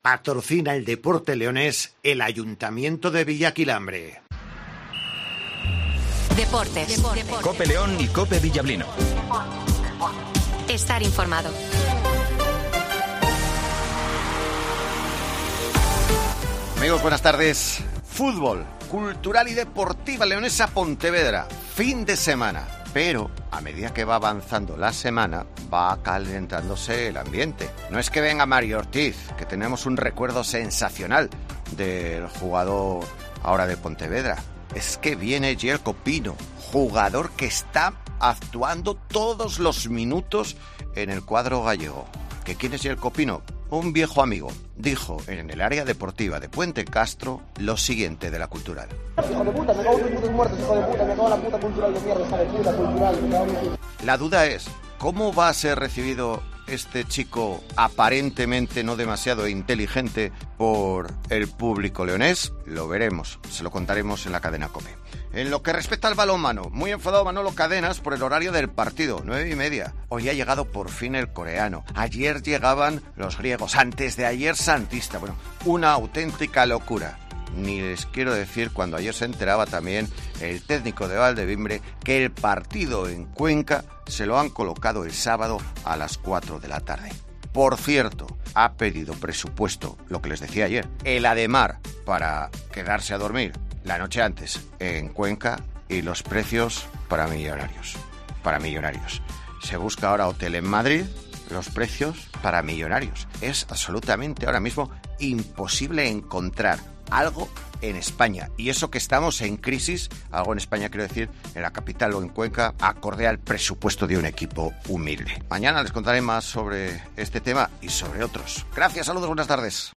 Patrocina el deporte leonés el Ayuntamiento de Villaquilambre. Deportes. Cope León y Cope Villablino. Estar informado. Amigos, buenas tardes. Fútbol, cultural y deportiva leonesa Pontevedra. Fin de semana. Pero a medida que va avanzando la semana, va calentándose el ambiente. No es que venga Mario Ortiz, que tenemos un recuerdo sensacional del jugador ahora de Pontevedra. Es que viene Jelko Pino, jugador que está actuando todos los minutos en el cuadro gallego. ¿Que quién es Jelko Pino? Un viejo amigo. Dijo en el área deportiva de Puente Castro lo siguiente de la cultural. Hijo de puta, me cago en tus putos muertos, hijo de puta, me cago en la puta cultural de mierda, hija de puta, cultural, me cago en mi... La duda es, ¿cómo va a ser recibido este chico aparentemente no demasiado inteligente por el público leonés? Lo veremos, se lo contaremos en la cadena COPE. En lo que respecta al balonmano, muy enfadado Manolo Cadenas por el horario del partido, 9:30. Hoy ha llegado por fin el coreano. Ayer llegaban los griegos, antes de ayer Santista. Bueno, una auténtica locura. Ni les quiero decir cuando ayer se enteraba también el técnico de Valdevimbre que el partido en Cuenca se lo han colocado el sábado a las 4 de la tarde. Por cierto, ha pedido presupuesto, lo que les decía ayer, el Ademar para quedarse a dormir la noche antes en Cuenca y los precios para millonarios. Para millonarios. Se busca ahora hotel en Madrid, los precios para millonarios. Es absolutamente ahora mismo imposible encontrar algo en España, y eso que estamos en crisis, algo en España quiero decir, en la capital o en Cuenca, acorde al presupuesto de un equipo humilde. Mañana les contaré más sobre este tema y sobre otros. Gracias, saludos, buenas tardes.